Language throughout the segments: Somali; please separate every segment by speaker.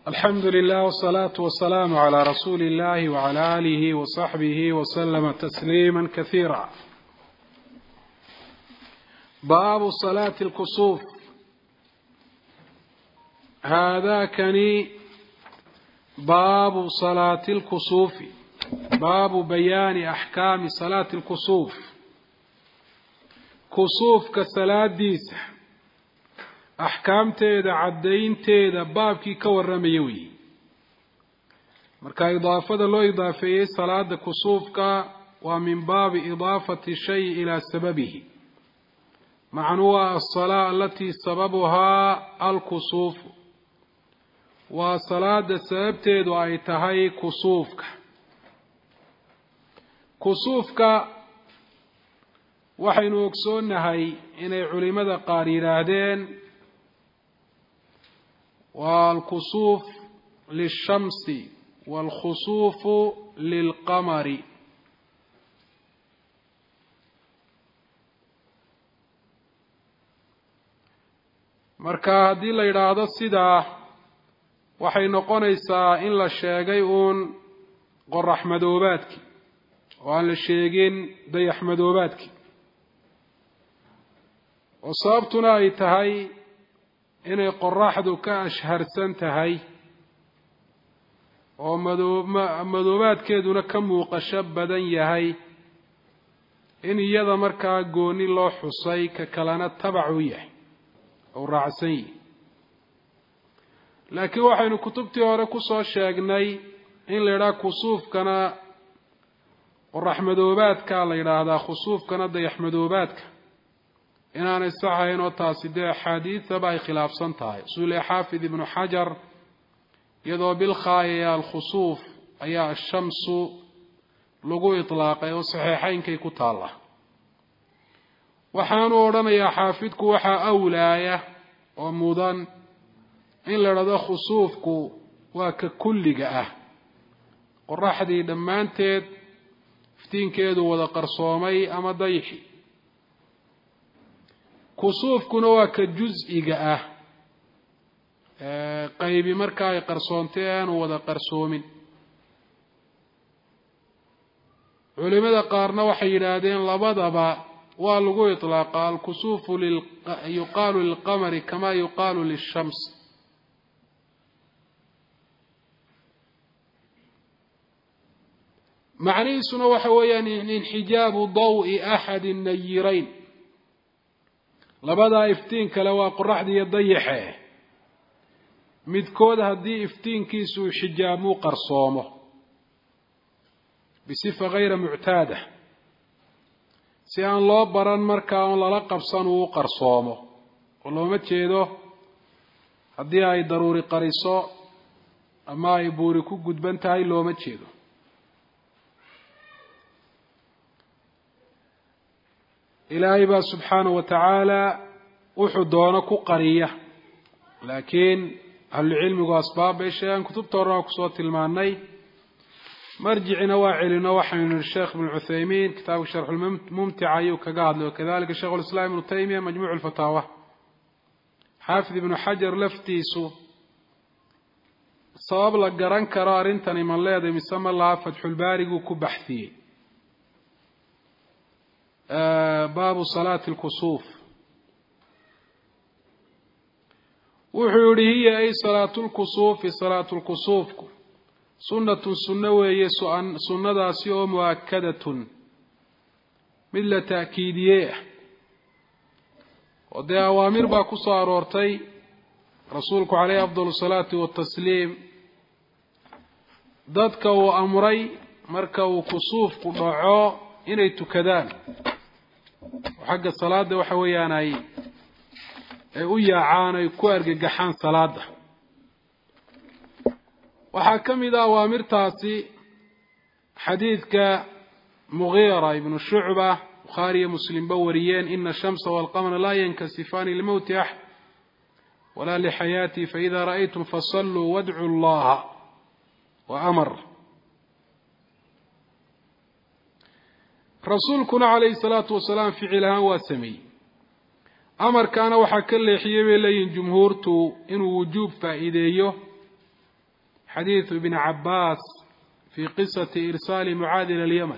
Speaker 1: الحمد لله والصلاة والسلام على رسول الله وعلى آله وصحبه وسلم تسليما كثيرا. باب صلاة الكسوف. هذا كني باب صلاة الكسوف، باب بيان أحكام صلاة الكسوف. كسوف كصلاة ديس axkaamteeda caddaynteeda baabkii ka warramaya weeye. marka idaafada loo idaafeeyey salaada kusuufka waa min baabi idaafati shay ilaa sababihi, macnuu waa asalaa alatii sababuhaa alkusuuf, waa salaada sababteedu ay tahay kusuufka. kusuufka waxaynu ogsoonahay inay culimada qaar yidhaahdeen والكسوف للشمس والخسوف للقمر. marka haddii la yidhaahdo sidaa waxay noqonaysaa in la sheegay uun qorax madoobaadkii oo aan la sheegin dayax madoobaadkii, oo sababtuna ay tahay inay qoraxdu ka ashharsan tahay oo madoobaadkeeduna ka muuqasho badan yahay, in iyada markaa gooni loo xusay ka kalena tabac u yahay oo raacsan yahay. laakiin waxaynu kutubtii hore ku soo sheegnay in la yidhaha kusuufkana qorax madoobaadka la yidhaahdaa, khusuufkana dayax madoobaadka inaanay saxayn oo taasi dee axaadiidaba ay khilaafsan tahay. usuuli xaafid ibnu xajar iyadoo bilkhaaya alkhusuuf ayaa ashamsu lagu itlaaqay oo saxiixaynkay ku taalla. waxaanu odhanayaa xaafidku waxaa awlaaya oo mudan in la idhahdo khusuufku waa ka kulliga ah, qoraxdii dhammaanteed iftiinkeedu wada qarsoomay ama dayxi. kusuufkuna waa ka juz-iga ah, qaybi markaa ay qarsoontay aanu wada qarsoomin. culimada qaarna waxay yidhaahdeen labadaba waa lagu iطlaaqa. alkusuufu yuqaalu lilqamari kama yuqaalu lishams. macnihiisuna waxa weeyaan inxijaabu dawi axadi nayirayn. labadaa iftiin kale waa qoraxda iyo dayaxe, midkood haddii iftiinkiisu xijaabmuu qarsoomo bisifa hayra muctaada, si aan loo baran markaa oon lala qabsan uu qarsoomo, oo looma jeedo haddii ay daruuri qariso ama ay buuri ku gudban tahay, looma jeedo. ilaahay baa subxaanahu watacaala wuxuu doono ku qariya, laakiin ahlucilmigu asbaab bay sheegaan. kutubta horena waa kusoo tilmaanay. marjicina waa celino waxaynu nihi sheekh ibnu cuthaymiin kitaabka sharxulmumtica ayuu kaga hadlay, wakadalika sheikh ulislaam ibnu taymiya majmuuc lfataawa. xaafid ibnu xajar laftiisu sabab la garan karo arrintani ma leeday mise ma laha fatxulbaariguu ku baxsiyey. baabu salaati lkusuuf wuxuu yihi hiya ay salaatu lkusuufi, salaatu lkusuufku sunnatun sunno weeye, sunnadaasi oo mu'akadatun mid la ta'kiidiyey ah, oo dee awaamir baa ku soo aroortay rasuulku caleyhi afdal salaati watasliim dadka uu amray marka uu kusuufku dhaco inay tukadaan oo xagga salaada waxa weeyaan ay u yaacaan, ay ku argagaxaan salaada. waxaa ka mid ah awaamirtaasi xadiidka mugiira ibnu shucba bukhaari iyo muslimba wariyeen: ina ashamsa walqamara laa yankasifaani limowti axad walaa lixayaatihi faida ra'aytum fasalluu wadcuu llaha wa amar. rasuulkuna calayhi salaatu wasalaam ficil ahaan waa sameeyey. amarkaana waxaa ka leexiyey bay leeyihin jumhuurtu inuu wujuub faa'iideeyo حديث ابن عباس في قصة إرسال معاذ إلى اليمن،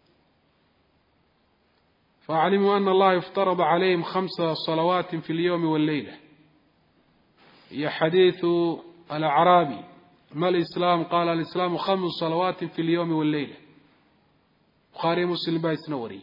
Speaker 1: فعلموا أن الله افترض عليهم 5 صلوات في اليوم والليلة. هي حديث الأعرابي ما الإسلام؟ قال الإسلام 5 صلوات في اليوم والليلة. بخاري مسلم بايسنوري.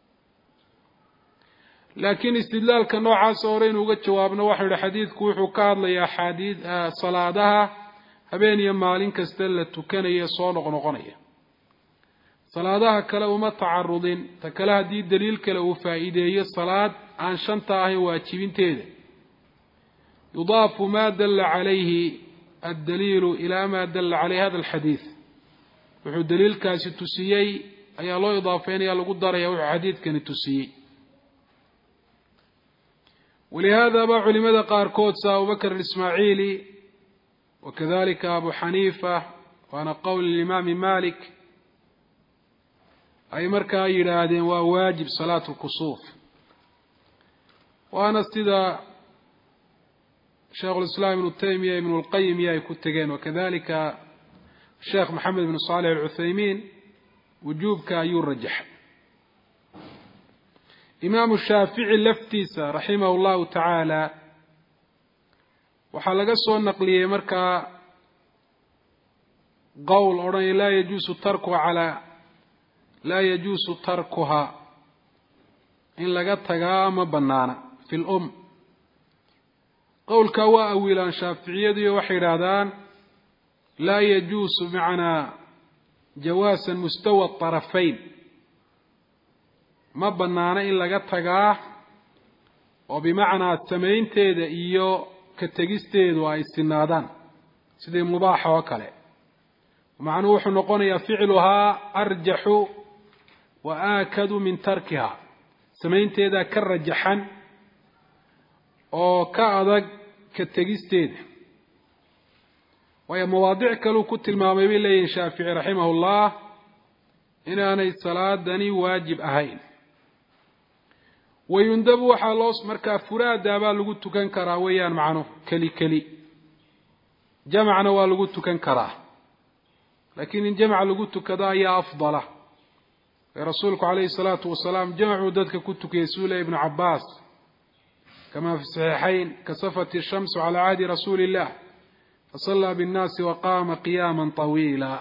Speaker 1: لكن استدلال كنوع صورين وقد جوابنا واحد حديث كوح وكاد لي حديث صلاتها هبين يمالين كستلت كان يصون غنغنية. صلاتها كلا وما تعرضين تكلا دي دليل كلا وفائدة الصلاة عن شنطة واجبين تيدا. يضاف ما دل عليه الدليل إلى ما دل عليه هذا الحديث. وحو دليل كاسي تسيي أي الله إضافين يا لقدر يا حديث كان تسيي. ولهذا باع لماذا قال كوتسا أبو بكر الإسماعيلي وكذلك أبو حنيفة وأنا قول الإمام مالك أي مركا يرادين وواجب صلاة الكسوف. وأنا استدى شيخ الإسلام ابن تيمية ابن القيم يا كتجين وكذلك الشيخ محمد بن صالح العثيمين وجوب يرجح. إمام الشافعي لفتيسة رحمه الله تعالى وحلق السؤال النقلية مركا قول أرني لا يجوز تركها إن لقتها ما بنانا في الأم. قول كوا أولا شافعية وحيرادان لا يجوز معنى جواسا مستوى الطرفين ما بنانا إن لقتها وبمعنى التمين تيدا إيو كتجستيد واستنادان سيدي مباحة وكله ومعنى وحو نقول فعلها أرجح وآكد من تركها سمين تيدا كالرجحان أو كأذك كتجستيد وهي مواضيع كلو كنت المامي لين شافعي رحمه الله إن أنا الصلاة دني واجب أهين ويندب وحالوس مركا فراد دابا لغو تكن كرا ويان معنو كلي جمعنا ولغو تكن كرا لكن إن جمع لغو تكدا هي أفضل. رسولك عليه الصلاة والسلام جمعوا ذاتك كنتك يسول ابن عباس كما في الصحيحين كصفت الشمس على عهد رسول الله فصلى بالناس وقام قياما طويلا.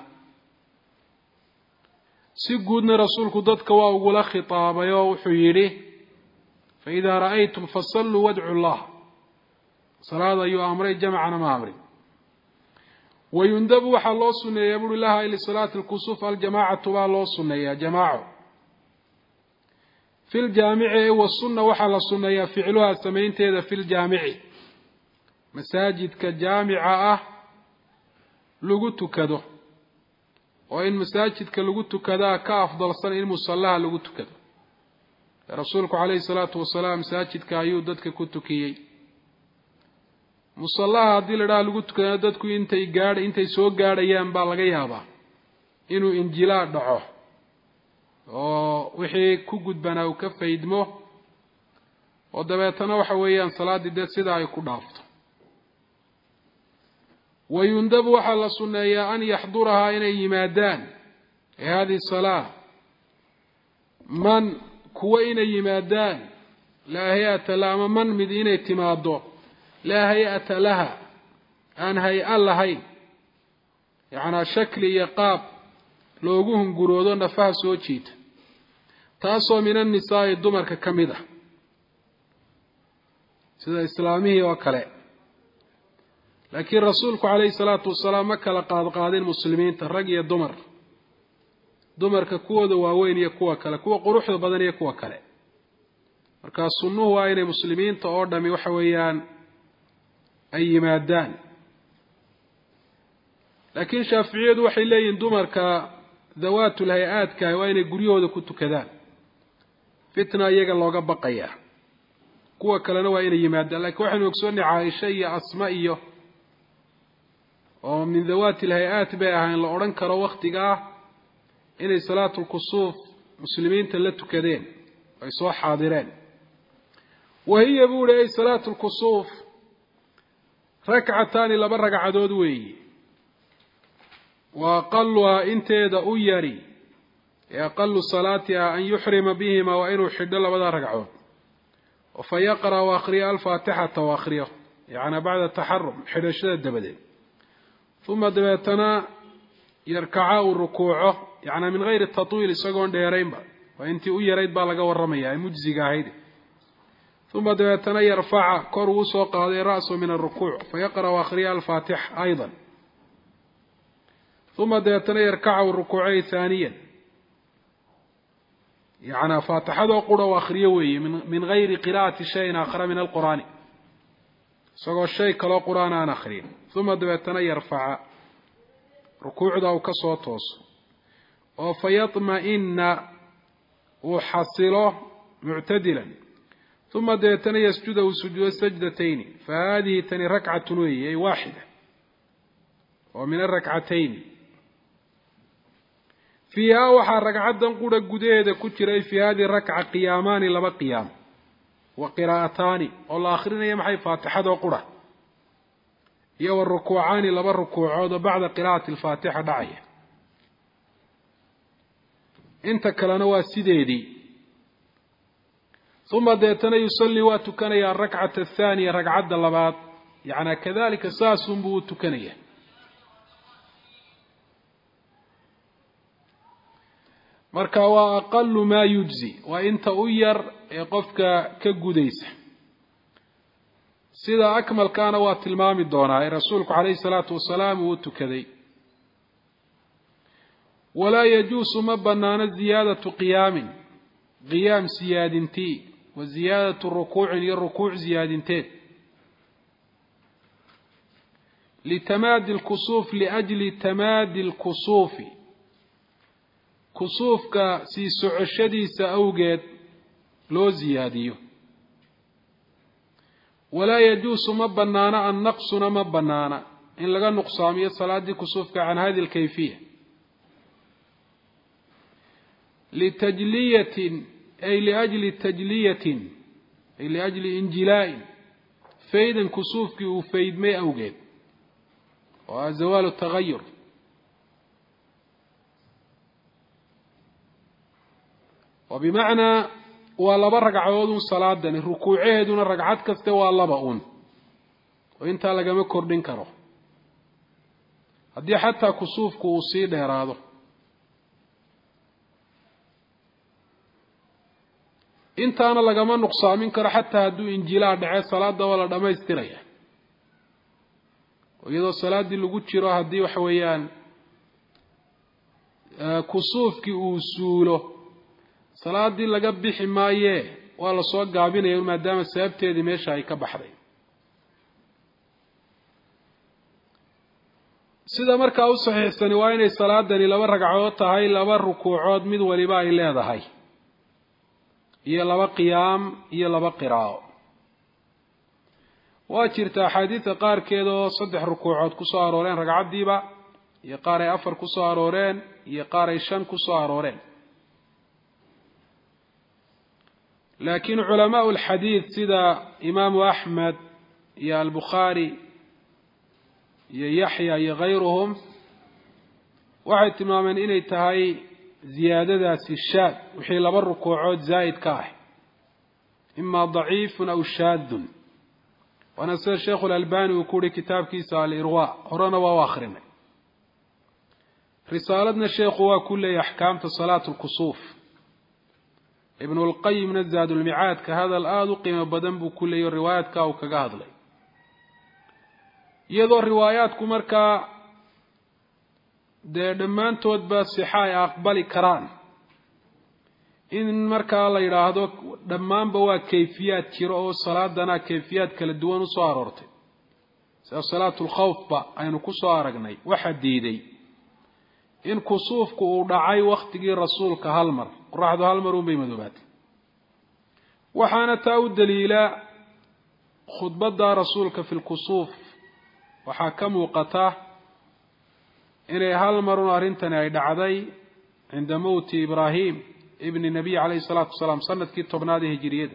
Speaker 1: سيقودنا رسولك ذاتك وأقول خطاب يوحيره فإذا رأيتم فصلوا وادعوا الله. صلاة أيها أمري جمعنا ما أمري. ويندب وحا الله سنة يقول لها إلى صلاة الكسوف الجماعة تبا الله سنة يا جماعة في الجامع والسنة وحا الله سنة فعلها سمين تيدا في الجامع مساجد كجامعة لغتو كدو وإن مساجد كلغتو كدا كأفضل صنع المصلاة لغتو كدو. رسولك عليه الصلاة والسلام مساجد كايو دادك كنتو كيي مصلاها هذه لدى لغتو كدا دادكو انتي سو قاد ايام بالغا يابا إنو انجلاء دعوه وحي كوكود بناو كفايدمو ودبيتنا وحويان صلاة داد سيدا يكو دافت. ويندب وحال السنة أن يحضرها إن يمادان هذه الصلاة من كوين يمادان لا هيئة لها من مدينة تماده لا هيئة لها أن هيئة لهين يعني شكل يقاب لوجوهم قرودون نفاه سوچيت تاسو من النساء الدمر ككمدة سيدة إسلامية وكلاء. لكن رسولك عليه الصلاة والسلام مكة قادين المسلمين ترقي الدمر دمر ككوة دواوين يكوة كلا كوة قروح بدن يكوة كلا مركا السنوه وين مسلمين تأردمي وحويان أي مادان. لكن شافعية وحي لين دمر كذوات الهيئات كوين قريوه كنت كذا فتنة يقال الله بقية كوة كلا وين يمادان. لكن وحي نكسوني عائشة أسمائيه ومن ذوات الهيئات بها إن الأورنكر وقتها إن صلاة الكسوف مسلمين تلتوا كذين ويسوا حاضرين. وهي بولي أي صلاة الكسوف ركعتان لبرق عدود وي وأقلها انتيدا أيري أقل صلاتها أن يحرم بهما وإنه حد الله بدا رقعون فيقرأ وأخري الفاتحة وأخريه يعني بعد التحرم حدشة الدبدين ثم دبتنا يركعا الركوع يعني من غير التطويل سقون ديرين با وانت يريد بالغا ورميا مجزيغا هيدي ثم دبتنا يرفع كرو سوق هذا راسه من الركوع فيقرأ وأخري الفاتحة أيضا ثم دبتنا يركع الركوع ثانيا يعني فاتحة وقرأ وأخريه من غير قراءة شيء آخر من القرآن سقو الشيء كلا قرآن آخرين ثم دبتنا يرفع ركوع ذا وكسوتوس وفيطمئن وحصله معتدلا ثم دبتنا يسجد وسجود سجدتين فهذه تني ركعة وهي واحدة ومن الركعتين فيها وحا ركعة قد قديدة كتير في هذه الركعة قيامان لما قيام وقراءتان والآخرين يمحي فاتحة وقرأ يو الركوعان لما الركوع بعد قراءة الفاتحة دعية انت كلانوا سيديدي ثم ديتنا يصلي واتكنيا الركعة الثانية ركعة اللبات يعني كذلك ساس بوتكنيا marka waa aqallu ma yujzi wa inta u yar ee qofka ka gudaysa sida akmalkaana waa tilmaami doonaa rasuulku kaleey salaatu wasalaam uu tukaday wala yajuusu ma banaana ziyadatu qiyam siyadinti wa ziyadatu rukuu'in ya rukuuc ziyadinteed litamadi al-kusuf li ajli tamadi al-kusuf kusuufka sii socoshadiisa awgeed loo ziyaadiyo walaa yajuusu ma banaana an naqsuna ma banaana in laga nuqsaamiyo salaadii kusuufka can hadi alkayfiya litajliyatin ay liajli tajliyatin ay liajli injilaa'in faydan kusuufkii uu faydmay awgeed waa zawaalu tagayur وبمعنى ولبا ركعود صلاه ركوعهدنا ركعات كسته ولبا وانت لغما كوردين كرو hadii حتى كسوفku uu sii dheeraado intaana lagama nuqsaamin karo حتى haduu injilaa dhacay salaada wala dhameystiraya iyadoo salaadii lagu jiro hadii wax weeyaan kusuufki uu suulo salaadii laga bixi maaye waa la soo gaabinaya maadaama sababteedii meesha ay ka baxday sida markaa u saxiixsan waa inay salaadani laba ragcadood tahay laba rukuucood mid waliba ay leedahay iyo laba qiyaam iyo laba qiraa'o waa jirta xadiis qaarkeed oo 3 rukuucood ku soo arooreen ragcadiiba iyo qaar ay 4 ku soo arooreen iyo qaar ay 5 ku soo arooreen لكن علماء الحديث سيدا إمام أحمد يا البخاري يا يحيى يا غيرهم واحد تماما إني تهي زيادة الشاذ وحيل بالركوعات زايد كاح إما ضعيف أو شاذ وأنا سأل الشيخ الألباني وكوري كتاب كيسا الإرواء هرنا وآخرنا رسالتنا الشيخ هو كل أحكام صلاة الكسوف ابن القيم نزاد المعاد كهذا الآد قيمة بدن بكل الروايات كاو كجهد لي يذو الروايات كمركا دمان تود بصحاء أقبل كران إن مركا الله يراهدو دمان بوا كيفيات كيرو صلاة دنا كيفيات كالدوان وصارورت صلاة الخوف با أين كسارجني وحديدي إن كسوفك ودعي وقت جي رسولك هالمر قرحدو هالمر وبيمدوبات وحانا تاو الدليل خطبة رسولك في الكسوف وحاكم وقتاه إني هالمر نارنتنا يدعدي عند موت إبراهيم ابن النبي عليه الصلاة والسلام سنة كتب نادي هجرية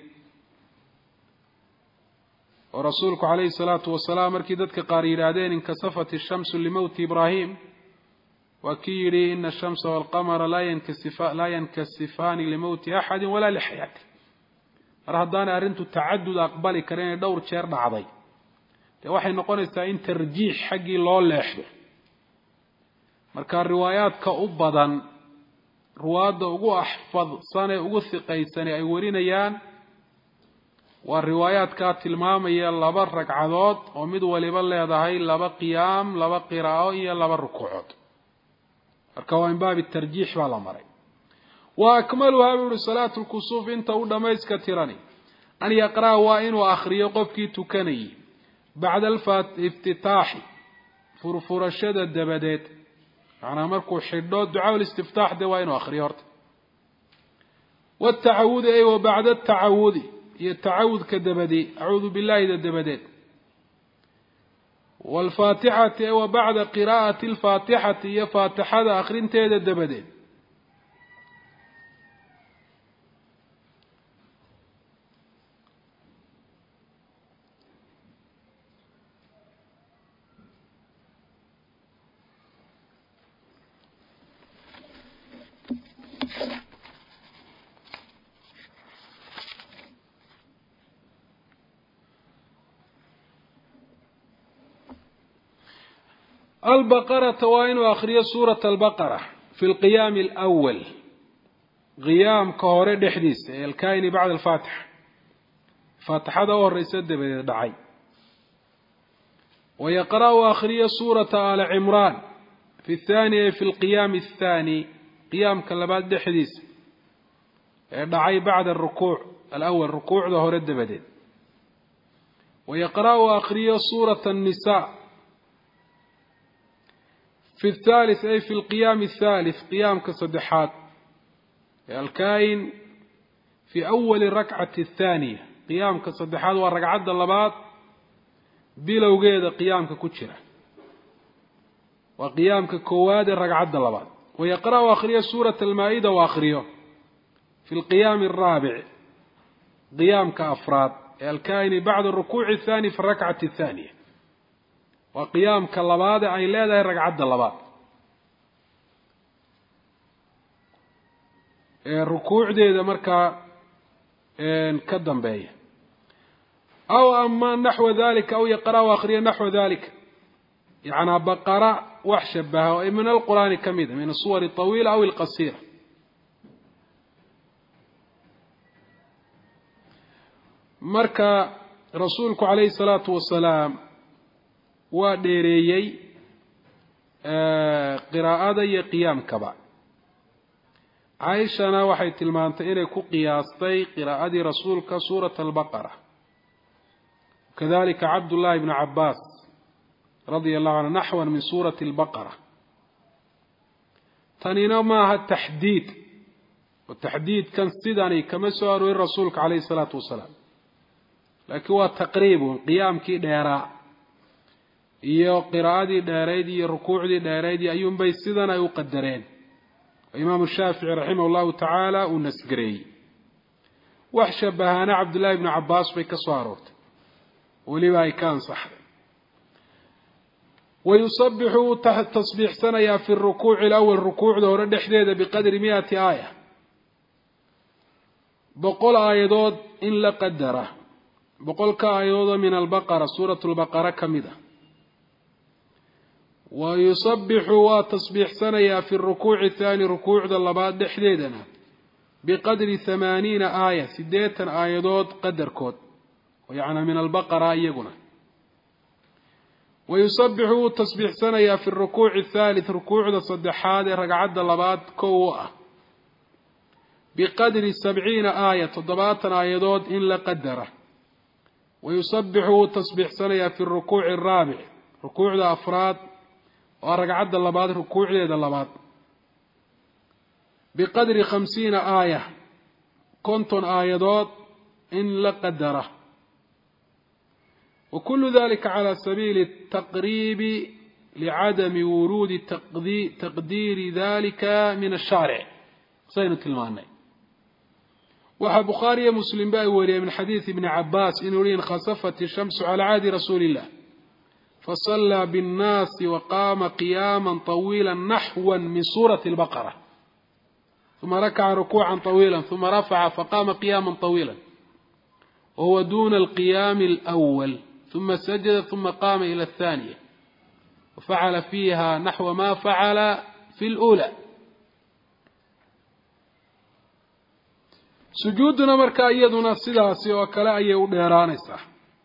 Speaker 1: ورسولك عليه الصلاة والسلام مركدتك قاريرادين انكسفت الشمس لموت إبراهيم وكيري إن الشمس والقمر لا ينكسفان لموت أحد ولا لحياته رهضان أرنتو التعدد أقبالي كرين دور تشير بعضي waxay noqonaysaa in tarjiix xaqii loo leexdo marka riwaayaadka u badan ruwaada ugu axfadsan ee ugu thiqaysan ay warinayaan waa riwaayaadka tilmaamaya laba ragcadood oo mid waliba leedahay laba qiyaam laba qiraa'o iyo laba rukuucood marka waa in baab tarjiix baa la maray wa akmaluha bi salaatu al-kusuf inta u dhamayska tirani an yaqra wa inuu akhriyo qofkii tukanayay بعد الافتتاح فرفرشد الدبدات يعني مركو حدود دعاء الاستفتاح ده وين اخري هرت والتعوذ ايوه بعد التعوذ يتعوذ كدبدي اعوذ بالله اذا الدبدات والفاتحه ايوه بعد قراءه الفاتحه هي فاتحه اخرين تيد الدبدات البقرة وين آخرية سورة البقرة في القيام الأول قيام كهوري حديث الكائن بعد الفاتح فاتحة دور رسد بدعي ويقرأ آخرية سورة آل عمران في الثانية في القيام الثاني قيام كلبات حديث دعي بعد الركوع الأول ركوع ظهر الدبدين ويقرأ آخرية سورة النساء في الثالث أي في القيام الثالث قيام كصدحات الكائن في أول الركعة الثانية قيام كصدحات والركعات اللبات بلو قيد قيام ككتشرة وقيام ككواد الركعات اللبات ويقرأ آخرية سورة المائدة وآخرية في القيام الرابع قيام كأفراد الكائن بعد الركوع الثاني في الركعة الثانية وقيام كاللباد أي لا ذا ركعة اللباد الركوع ده مركا كدم بيه أو أما نحو ذلك أو يقرأ آخرية نحو ذلك يعني بقرة وحشبها من القرآن كميدة من الصور الطويلة أو القصيرة مركا رسولك عليه الصلاة والسلام وديريي قراءة يا قيام كبا عائشة waxay tilmaantay inay ku qiyaastay qiraa'adii rasuulka suurata al-baqara كذلك عبد الله بن عباس رضي الله عنه نحوا من سورة البقرة تنينا معها التحديد والتحديد كان صداني كما سؤالوا الرسول عليه الصلاة والسلام لكن هو تقريب قيام كي ديراء iyo qiraa'adii dheereed iyo rukuucdii dheereed ayuun bay sidan ay u qadareen imaam shaafici rahimahullahu ta'ala uu nasgareey wax shabahana abdullah ibn abbas bay ka soo aroortay waliba ay kaan saxay ويسبح تسبيح سنة في الركوع الأول ركوع ده ورد حديده بقدر 100 آية بقول آيات إن لقدره بقول كآيات من البقرة سورة البقرة كمده ويصبح وتصبيح سنة في الركوع الثاني ركوع اللباد حديدنا بقدر 80 آية 8 آيات قدر كود ويعني من البقرة يقولنا ويصبح تصبيح سنة في الركوع الثالث ركوع الصدحات رقعد اللباد كوة بقدر 70 آية تضبات آيات إن لقدره ويصبح تصبيح سنة في الركوع الرابع ركوع الأفراد ورقعد اللباد ركوع ليد اللباد بقدر 50 آية كنتن آيات إن لقدره وكل ذلك على سبيل التقريب لعدم ورود تقدير ذلك من الشارع صينة المعنى وحا بخاري مسلم باي وري من حديث ابن عباس إن خسفت الشمس على عهد رسول الله فصلى بالناس وقام قياما طويلا نحوا من سورة البقرة ثم ركع ركوعا طويلا ثم رفع فقام قياما طويلا وهو دون القيام الأول ثم سجد ثم قام إلى الثانية وفعل فيها نحو ما فعل في الأولى. sujuuduna markaa iyaduna sidaasi oo kale ayay u dheeraanaysaa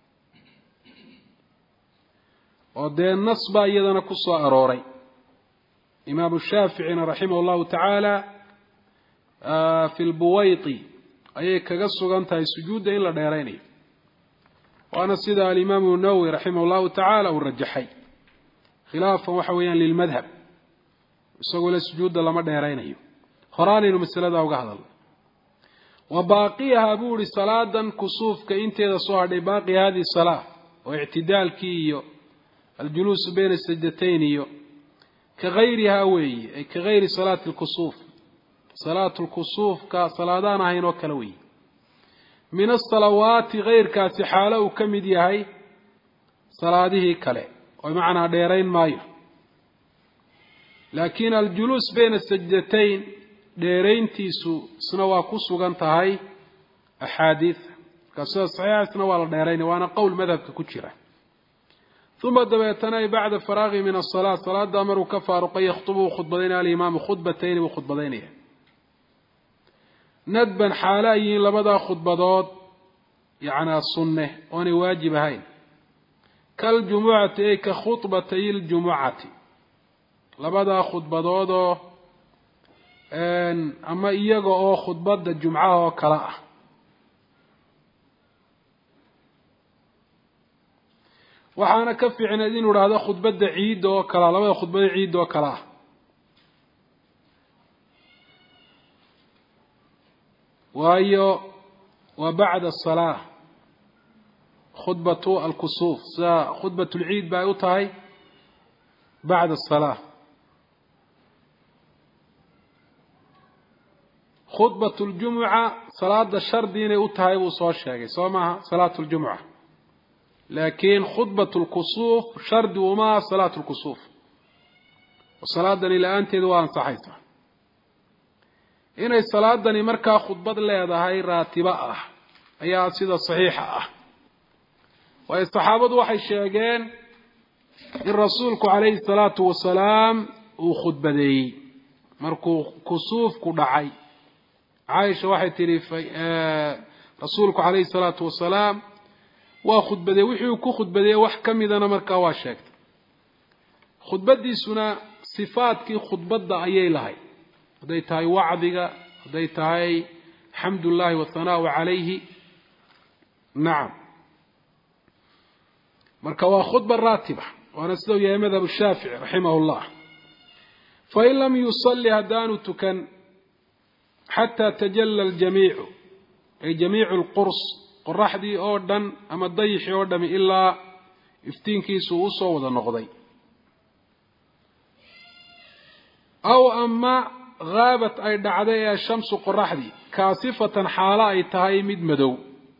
Speaker 1: oo dee nas baa iyadana ku soo arooray. imaamu shaaficina raximah allahu tacaala fi lbuwayti ayay kaga sugan tahay sujuudda in la dheeraynayo, waana sida alimaamu nawowi raximah allahu tacaala uu rajaxay khilaafan waxa weeyaan lilmadhab, isagoo le sujuudda lama dheeraynayo. horaanaynu masaladaa uga hadalnay. وباقيها بوري صلاة كسوف كإنتي صاحي باقي هذه الصلاة واعتدال كيو الجلوس بين السجدتين كغيرها وي أي كغير صلاة الكسوف. صلاة الكسوف كصلادان هين وكلوي من الصلوات غير كاسحالة وكمدي هاي صلاته كلا ومعنى ديرين مايو، لكن الجلوس بين السجدتين dheerayntiisu isna waa ku sugan tahay axaadiis kaasoo saxiix isna waa la dheeraynay, waana qowl madhabka ku jira. ثم dabeetana bacda faraaqi min as-salaat salaada maruu ka faaruqay khutbu khudbadayna al-imaam khudbatayn wa khudbadaynaya nadban xaalayin labada khudbadood yaana sunnah oo ay waajib ahayn kal jumu'ati ka khutbatay al-jumu'ati labada khudbadood ama iyaga oo khudbada jumcaha oo kala ah. waxaana ka fiicnaa inuu raado khudbada ciid oo kala, labada khudbada ciid oo kala ah. waayo wa ba'da as-salaah khudbatu al-kusuf sa khudbatu al-ciid baa u tahay ba'da as-salaah. خطبة الجمعة صلاة الشردين أتهاي وصوشاقي صومها صلاة الجمعة، لكن خطبة الكسوف شرد وما صلاة الكسوف، وصلاة دني الآن تدوان صحيحة. إن الصلاة دني مركا خطبة الله هاي راتبة أي سيدة صحيحة. والصحابة وحي الشاقين الرسول عليه الصلاة والسلام وخطبة دي مركو كسوف كدعي عائشة waxay tiri rasuulku calayhi salaatu wasalaam waa khudbaday wixii ku khudbaday wax kamidana markaa waa sheegtay. khudbadiisuna sifaadkii khudbada ayay lahayd, haday tahay wacdiga, haday tahay xamdulillahi wa thanaa alayhi. nacam, marka waa khudba raatiba, waana sidoo yahay madhab shaafici raximahullah. fa in lam yusalli haddaanu tukan حتى تجلى الجميع أي جميع القرص قرحدي أوردن أما ضيح أوردن إلا افتينكي سوء وذا نغضي، أو أما غابت أي دعدي الشمس قرحدي كاسفة حالا أي تهاي مدمدو،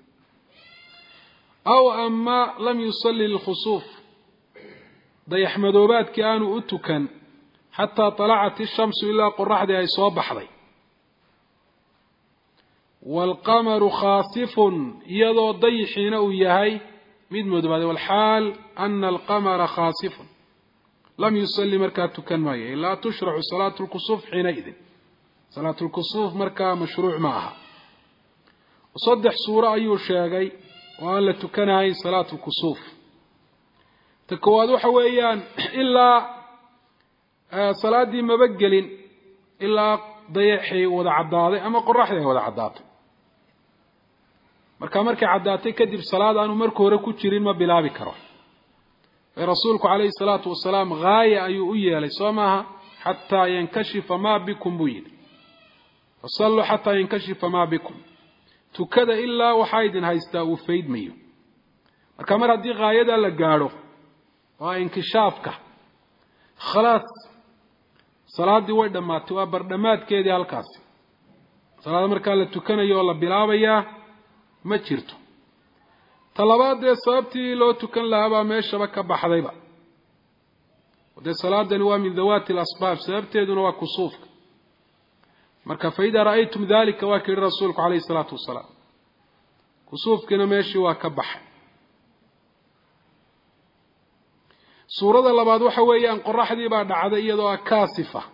Speaker 1: أو أما لم يصلي للخسوف ضيح مدوبات كانوا أتكن حتى طلعت الشمس إلا قرحدي أي صواب حضي والقمر خاسف يضو ضيحين وياهي مدمد بعد، والحال أن القمر خاسف لم يصلي مركات كنماية لا تشرع صلاة الكسوف حينئذ. صلاة الكسوف مركا مشروع معها وصدح صورة أيو شاقي وقال لتكنهاي صلاة الكسوف تكوادو حويان إلا صلاة دي مبقل إلا ضيحي وذا عدادي أما قرحي وذا عدادي markay cadaatay kadib salaad aanu markii hore ku jirin ma bilaabi karo. rasuulku calayhi salaatu wasalaam gaaya ayuu u yeelay soomaha hatta yankashifa ma bikum buyid fasallu hatta yankashifa ma bikum, tukada ilaa waxaydin haystaa uu faydmayo. marka mar haddii gaayada la gaaro waa inkishaafka khalaas salaadii way dhamaatay, waa bardhamaadkeedii halkaas. salaad marka la tukanayo la bilaabayaa ma jirto. talabaad ee sababtii loo tukan lahaa baa meeshaba ka baxdayba, ودي صلاة دنوا من ذوات الأسباب سببتدون وكسوف مركا فإذا رأيتم ذلك واكل رسولك عليه الصلاة والسلام كسوف كنا ماشي وكبح سورة الله بعد وحوية أن قرح دي بعد عدا يدو كاسفة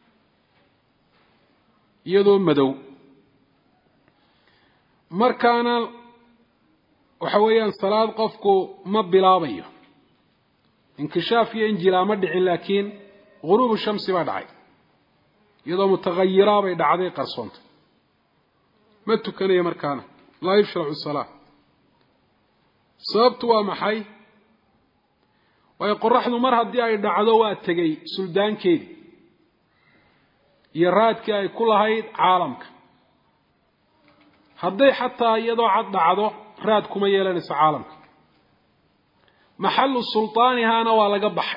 Speaker 1: يدو مدو مركانا وحوية صلاة قفكو مبلابيه انكشاف ينجلا مدع لكن غروب الشمس بعد يضو متغيرة بيد عدي قرصونت ما تكني مركانه لا يشرع الصلاة صابت ومحي ويقول رحل مرة دي اي دعدو التقي سلدان كيدي يرادك اي كل هاي عالمك هدي حتى يضو عد دعدو رادكم يلانس عالمك محل السلطان هانا ولا قبح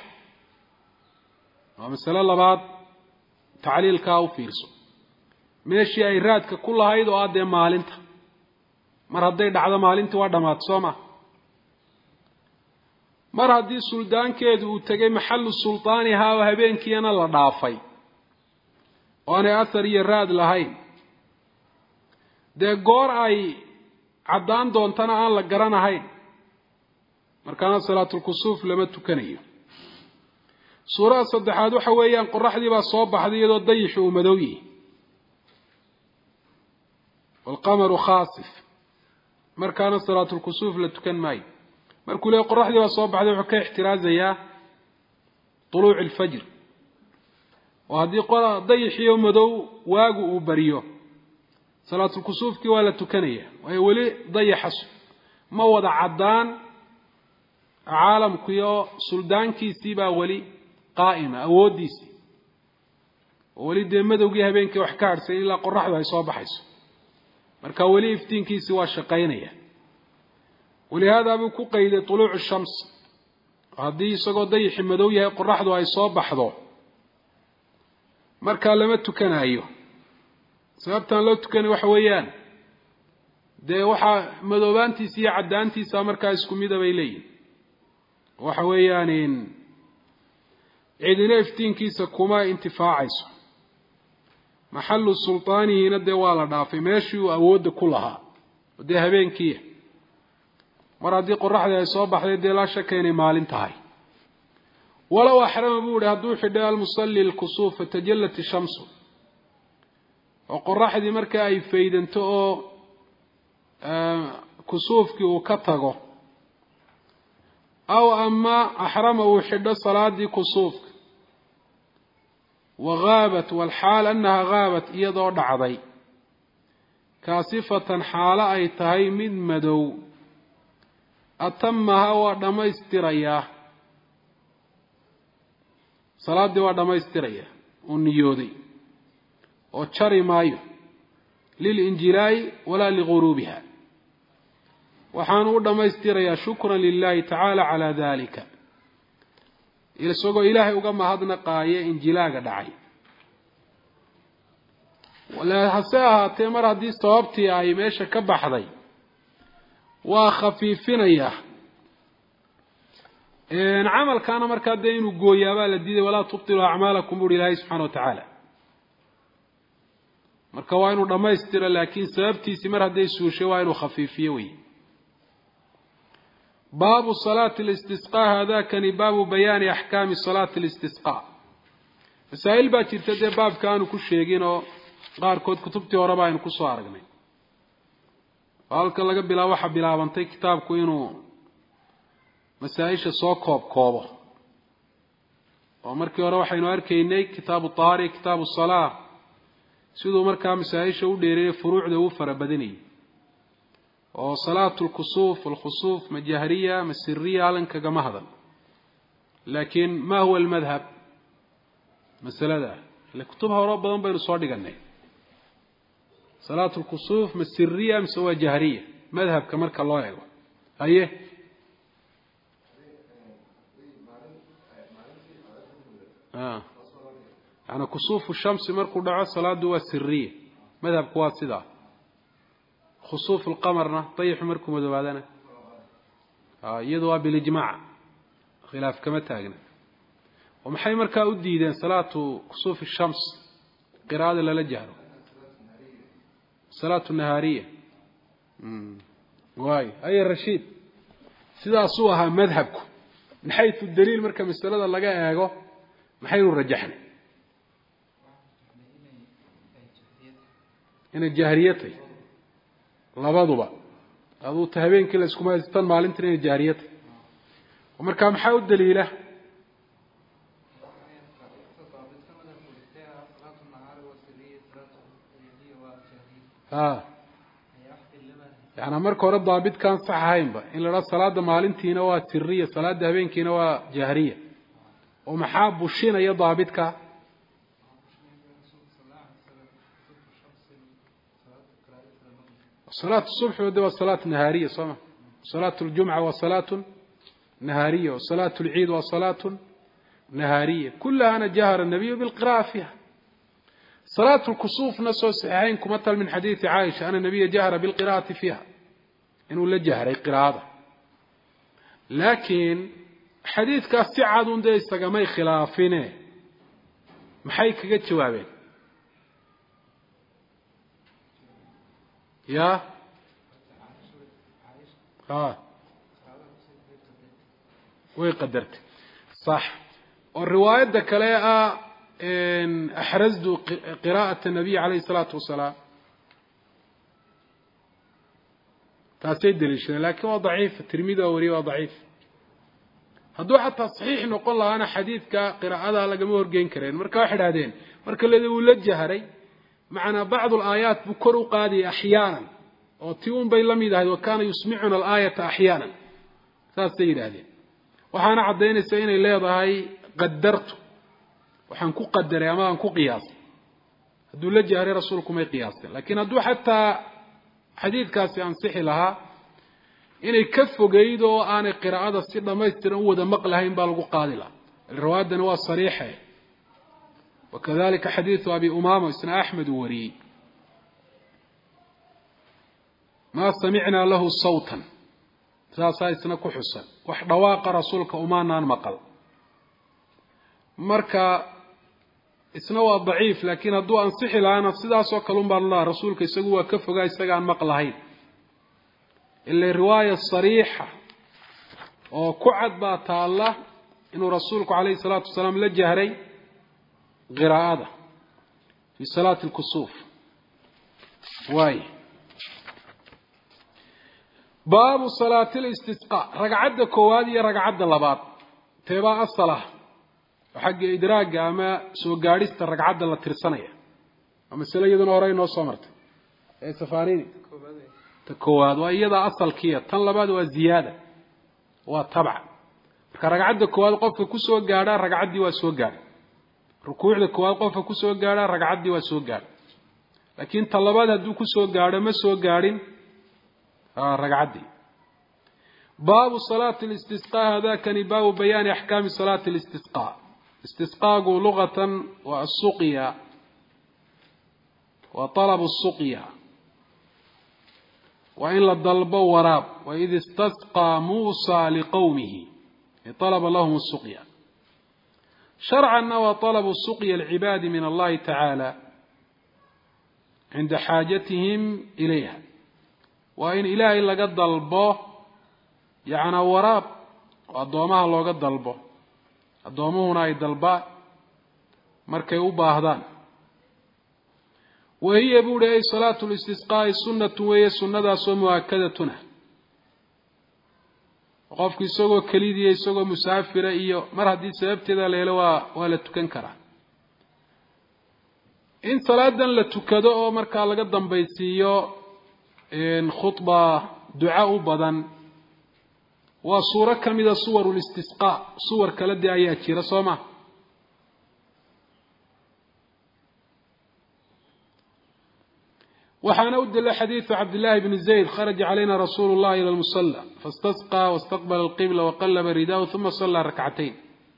Speaker 1: ومثلا لبعض تعليل كاو فيرسو ماشي اي رادك كل هايدو ادي مالنت مر هدي دعده مالنت waa dhamaad sooma mar hadii suldaankeedu uu tagay maxallu sultaani haa habeenkiyana la dhaafay oo aan athar iyo raad lahayn de goor ay cadaan doontana aan la garanahayn markaana salaatul kusuuf lama tukanayo suurada saddexaad waxa weeyaan qoraxdii baa soo baxday iyadoo dayix uu madow yahay wal qamaru khaasif markaana salaatul kusuuf la tukan maayo markuu leeyahay qoraxdii baa soo baxday wuxuu ka ixtiraazayaa طلوع الفجر وهذه قرا dayix iyo madow waagu uu bariyo salaatul kusuufki waa la tukanaya way wali dayaxas ma wada cadaan عالم كيو سلطان كيسي با ولي قائمة أوديسي ولي دي مدوغي هبينكي وحكارسي إلا قرحوا هاي صواب حيث مركا ولي افتين كيسي واشقينية ولهذا بكو قيد طلوع الشمس هذه سقو ضيح مدوغي هاي قرحوا هاي صواب حضو مركا لمتو كان هايو سببتان لو تكاني وحويان دي وحا مدوبانتي سي عدانتي سا مركا اسكو ميدا بيلين وحويان عيدنا افتينكيسا كما انتفاعيسو محل السلطاني هنا الدوالة دافي ماشي وأود كلها ودي هبينكيه مرة دي قرح دي صوبح دي لا شك اني مال انتهاي ولو أحرم بوري هدو حدا المصلي الكسوف فتجلت الشمس وقرح دي مركا اي فايدنتو كسوفكي وكتغو أو أما أحرم وحد صلاة كسوف وغابت والحال أنها غابت إيضا دعضي كاسفة حال أي تهي من مدو أتمها ودميستريا صلاة دي ودميستريا ونيودي وشري مايو للإنجلاء ولا لغروبها وحانو دميستريا شكرا لله تعالى على ذلك إلى سوق إلهي وقام هذا قاية إنجلاء دعي ولا حساها تمر هذه صوابتي أي ماشا كبحضي وخفيفين إن عمل كان مركا دين وقويا بالدين ولا تبطلوا أعمالكم بور الله سبحانه وتعالى مركا وينو دميستر لكن سببتي سمر هذه سوشي وينو خفيفيوي باب صلاة الاستسقاء هذا كان باب بيان أحكام صلاة الاستسقاء مسائل باكر تدي باب كانوا كل شيء قار كود كتبتي ورباين كسوار جميع قال كلا قبل واحد بلا بنتي كتاب كوينو مسائش صوكوب كوبه ومركي ورا waxaynu arkaynay kitaab الطهارة kitaab الصلاة sidoo markaa مسائش u dheereeyay furuucda uu farabadanay oo صلاة الكسوف والخسوف مجهرية مسرية علن كما هذا لكن ما هو المذهب مسألة ده اللي كتبها ربنا بين صادقني صلاة الكسوف مسرية مسوى جهرية مذهب كمرك الله يقول أيه يعني كسوف الشمس مركو دعاء صلاة دوا سرية مذهب كواسي ده خسوف القمر طيح مركو مدوادنا يدوى بالإجماع خلاف كما تاقنا ومحي مركا أديدين صلاة كسوف الشمس قراءة لا جهر صلاة النهارية واي أي الرشيد سيدا صوها مذهبكم من حيث الدليل مركا مسألة الله جاء محي الرجحني إن الجاهريتي لبضوا أبو تهبين كلا سكما يستن معلنتين الجاهريتي ومركا محي الدليله يعني مركو رد ضابط كان صح هاينبا إن لرا صلاة مالنتينا waa sirriya salaada habeenkiina waa jahriya oo maxaa bushinaya ضابطka صلاة الصبح ودوا صلاة نهارية صما صلاة الجمعة وصلاة نهارية وصلاة العيد وصلاة نهارية كلها أنا جهر النبي بالقراءة فيها صلاة الكسوف نص صحيحين كمثل من حديث عائشة أن النبي جهر بالقراءة فيها إنه لا جهر القراءة لكن حديث كاستعاد ونده استقامي خلافينه محيك قد جوابين يا ويقدرت صح والرواية دكلاء إن أحرزت قراءة النبي عليه الصلاة والسلام تاسيد دليشنا لكن هو ضعيف الترمذي وريه ضعيف هذو حتى صحيح إنه قال أنا حديث كقراءة هذا لجمهور جين كرين مركا واحد هذين مركا الذي ولد جهري معنا بعض الآيات بكروا قادي أحيانا وتيون بين لميد هذا وكان يسمعنا الآية أحيانا تاسيد هذين وحنا عدين السين اللي هاي قدرته waxaan ku qadaray ama aan ku qiyaasay haduu la jaaray rasuulku may qiyaastay laakiin haduu hatta xadiidkaasi ansixi lahaa inay ka fogeydo aan qiraa'ada si dhameystiran u wada maqlahayn baa lagu qaadi lahaa riwaayadana waa sariixa وكذلك حديث أبي أمامة وسن أحمد وري ما سمعنا له صوتا ساسايسنا كحسا وحدواق رسولك أمانا مقل مركا isna waa daciif laakiin haduu ansixi laana sidaas oo kale baa Allah rasuulka isagu waa ka fogaa isaga aan maqlahayn illa riwaaya sariixa oo ku cad baa taala inuu rasuulku kaleey salaatu wasalaam la jahray qiraa'ada fi salaati al-kusuf way baabu salaati al-istisqa rag'adda koowaad iyo rag'adda labaad teeba as-salah وحق إدراج أما سو جاريست الرجعة اللي ترسنيه أما سليدنا وراي نو صمرت إيه سفاريني تكواد وأيضا أصل كيا تنلباد وزيادة وطبعا كرجعة كواد قف كسو جارا رجعة دي وسو جار ركوع الكواد قف كسو جارا رجعة دي وسو جار لكن طلبات هدو كسو جارا ما سو جارين رجعة دي باب صلاة الاستسقاء هذا كان باب بيان أحكام صلاة الاستسقاء استسقاء لغة والسقيا وطلب السقيا وإن للضلب وراب وإذ استسقى موسى لقومه طلب لهم السقيا شرعا وطلب السقيا العباد من الله تعالى عند حاجتهم إليها وإن إلهي لقد ضلبه يعني وراب وأدومها لو قد ضلبه أدومهنا يدلبا مركي وباهدان وهي بودي صلاة الاستسقاء سنة وهي سنة مؤكدتنا وقفك يسوغو كليدي يسوغو مسافر إيو مر هدي سببتدا ليلوا ولا تكنكرا إن صلاة لتكدو مركا لقد ضمبيسيو إن خطبة دعاء بدن وصورة كميدة صور الاستسقاء صور كالدي آيات رسومة وحان أود حديث عبد الله بن زيد خرج علينا رسول الله إلى المصلى فاستسقى واستقبل القبلة وقلب رداءه ثم صلى ركعتين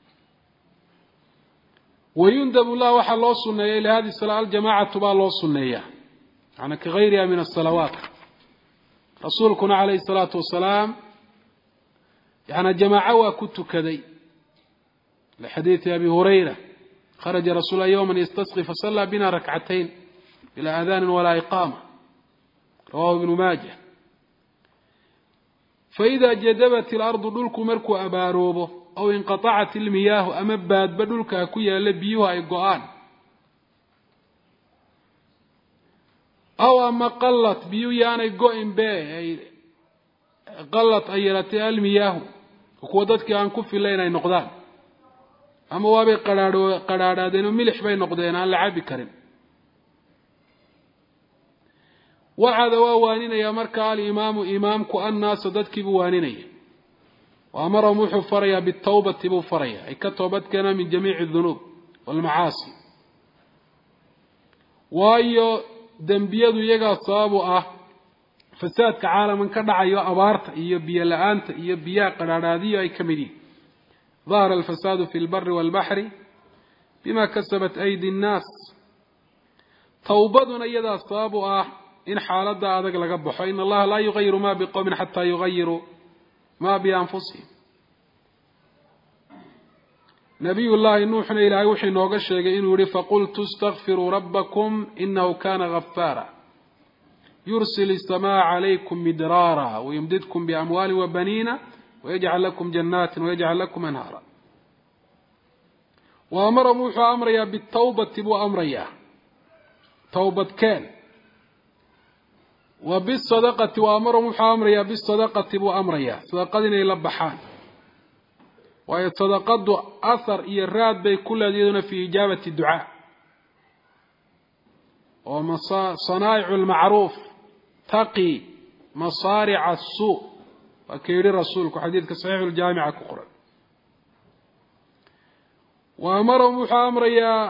Speaker 1: ويندب الله وحى الله سنية إلى هذه الصلاة الجماعة تبا الله سنية يعني كغيرها من الصلوات رسولكنا عليه الصلاة والسلام يعني جماعة وكنت كذي لحديث أبي هريرة خرج رسول الله يوما يستسقي فصلى بنا ركعتين بلا أذان ولا إقامة، رواه ابن ماجه. فإذا جدبت الأرض دلك مركو أباروبه أو انقطعت المياه أمباد بدلك أكويا لبيوها إقوان أو أما قلت بيو يعني قوئن بي قلت أيلتي المياه وقودتك أن كفي لنا النقدان أما وابي قرارادين وملح بين نقدين أن لعبي كريم وعد ووانين يا مركا الإمام إمامك الناس ضدك بوانين وأمرهم وحو فريا بالتوبة بو فريا أي كتوبت كان من جميع الذنوب والمعاصي وأي دنبيادو يغا صابو فسادك عالما كدعيو أبارت إيو بيا لآنت إيو بيا قراراديو أي كمدين ظهر الفساد في البر والبحر بما كسبت أيدي الناس توبتنا يدا صابو إن حالة هذا لقبح إن الله لا يغير ما بقوم حتى يغيروا ما بأنفسهم. نبي الله نوح إلى وحي نوغش إنه فقلت استغفروا ربكم إنه كان غفارا يرسل السماء عليكم مدرارا ويمددكم بأموال وبنين ويجعل لكم جنات ويجعل لكم أنهارا. وأمر موحى أمريا بالتوبة وأمريا توبة كان وبالصدقة وأمر موحى أمريا بالصدقة وأمريا صدقتنا إلى البحان ويتصدقد أثر إيراد بي كل الذين في إجابة الدعاء وصنائع المعروف تقي مصارع السوء وكيري رسولك حديثك صحيح الجامعة كقرأ. وأمر موحى أمريا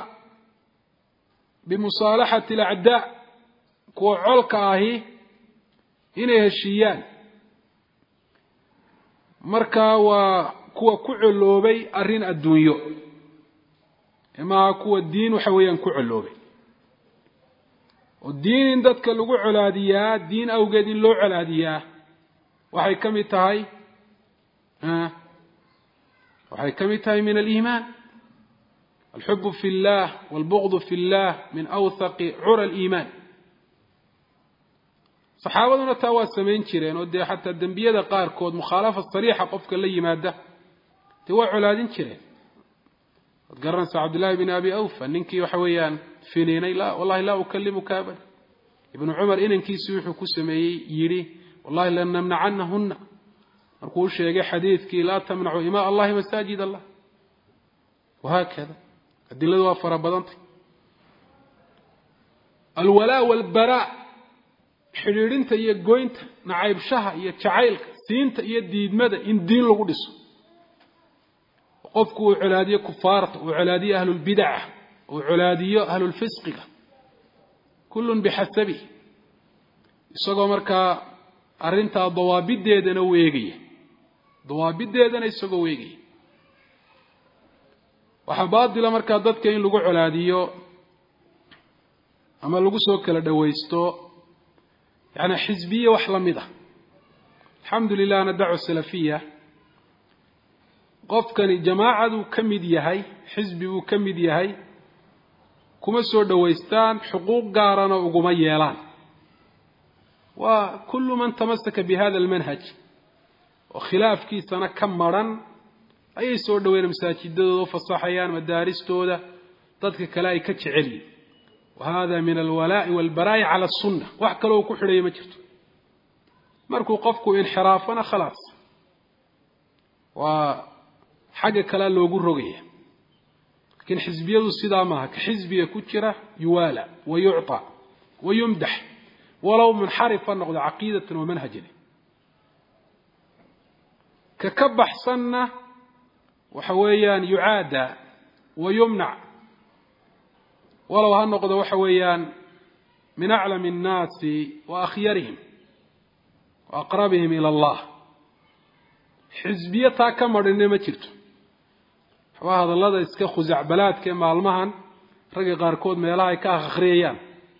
Speaker 1: بمصالحة الأعداء كوعلك آهي إنه الشيان مركا وكو كعلوبي أرين الدنيا إما كو الدين وحويا كعلوبي والدين إن دادك اللقو علادية دين أو قادين لو علادية وحي كمي تهي وحي كمي تهي من الإيمان. الحب في الله والبغض في الله من أوثق عرى الإيمان. صحابتنا توا سمين جيرين ودي حتى الدنبية قاركود مخالفة صريحة قفك اللي مادة توا علادين جيرين وتقرن عبد الله بن أبي أوفى ننكي وحويان فينيني لا والله لا أكلمك أبدا. ابن عمر إنكي سيوحو كسمي يري والله لن نمنعنهن أقول شيء حديثك لا تمنعوا إماء الله مساجد الله وهكذا الدليل وفر بدنتي. الولاء والبراء xiriirinta iyo goynta nacaybshaha iyo jacaylka siinta iyo diidmada in diin lagu dhiso qofku uu culaadiyo kufaarta uu culaadiyo ahlul bid'ah uu culaadiyo ahlul fisqiga kullun bihasabi isagoo marka arinta dawaabideedana isagoo weegaya waxa baadila marka dadka in lagu culaadiyo ama lagu soo kala dhaweysto يعني حزبية وحلمية. الحمد لله ندعو السلفية قف كان جماعة كميدية هاي حزبي كميدية هاي كما سور دويستان حقوق قارنا وقميلان وكل من تمسك بهذا المنهج وخلاف كي سنة كمرا أي سور دوين مساجد وفصاحيان مدارس تودا تدك كلاي كتشعلي وهذا من الولاء والبراء على السنة وحكى له كحرية مجرد مركو قفكو انحرافنا خلاص وحاجة كلا لو يقول رقية لكن حزبية الصدامة كحزبية كترة يوالى ويعطى ويمدح ولو منحرفا نقض عقيدة ومنهج ككبح صنة وحويان يعادى ويمنع ولو هالنقض وحويان من أعلم الناس وأخيرهم وأقربهم إلى الله حزبيتها كمر إنما جرت وهذا الله إسكا خزعبلات كما المهن رقي قاركود ميلاي كأخريان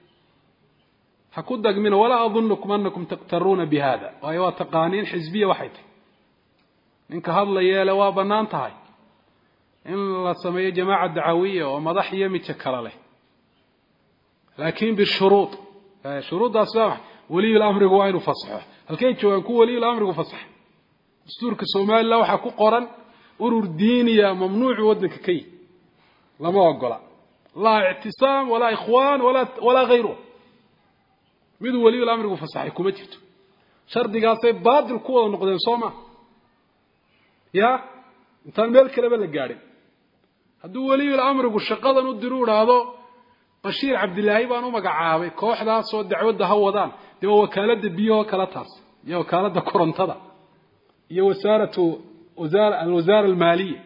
Speaker 1: حكودك منه ولا أظنكم أنكم تقترون بهذا وأيوة تقانين حزبية واحدة إنك هذا يا لوا بنانتهاي إن لا سمي جماعة دعوية ومضحية متكرلة لكن بالشروط شروط أصلاح ولي الأمر وين فصحه هل كيف يكون ولي الأمر وفصح دستور كسومال لو حكوا قرن أرور دينية ممنوع ودك كي لما أقول لا اعتصام ولا إخوان ولا غيره مد ولي الأمر وفصح يكون مجد شرط قاصي بعض القوة نقدم صومة يا أنت الملك اللي بلقاري هدو ولي الأمر والشقادة ندرور هذا بشير عبد الله بانو مقعابي كوحدا سو دعوده هودان دي وكالة بيو كالتاس يا وكالة كورنتدا يا الوزارة المالية